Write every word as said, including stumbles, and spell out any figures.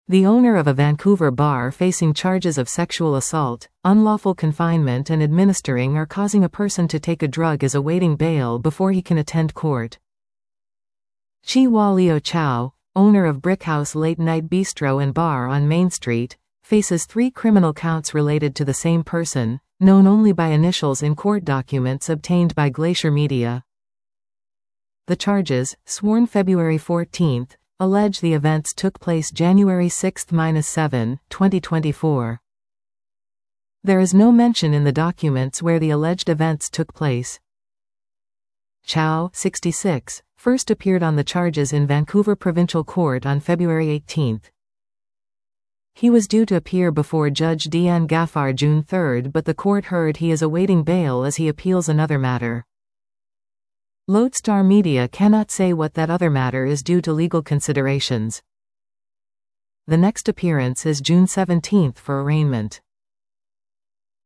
The owner of a Vancouver bar facing charges of sexual assault, unlawful confinement and administering or causing a person to take a drug is awaiting bail before he can attend court. Chi Hua Leo Chow, owner of Brickhouse Late Night Bistro and Bar on Main Street, faces three criminal counts related to the same person, known only by initials in court documents obtained by Glacier Media. The charges, sworn February fourteenth, allege the events took place January sixth to seventh, twenty twenty-four. There is no mention in the documents where the alleged events took place. Chow, sixty-six, first appeared on the charges in Vancouver Provincial Court on February eighteenth. He was due to appear before Judge Deanne Gaffar June third, but the court heard he is awaiting bail as he appeals another matter. Lodestar Media cannot say what that other matter is due to legal considerations. The next appearance is June seventeenth for arraignment.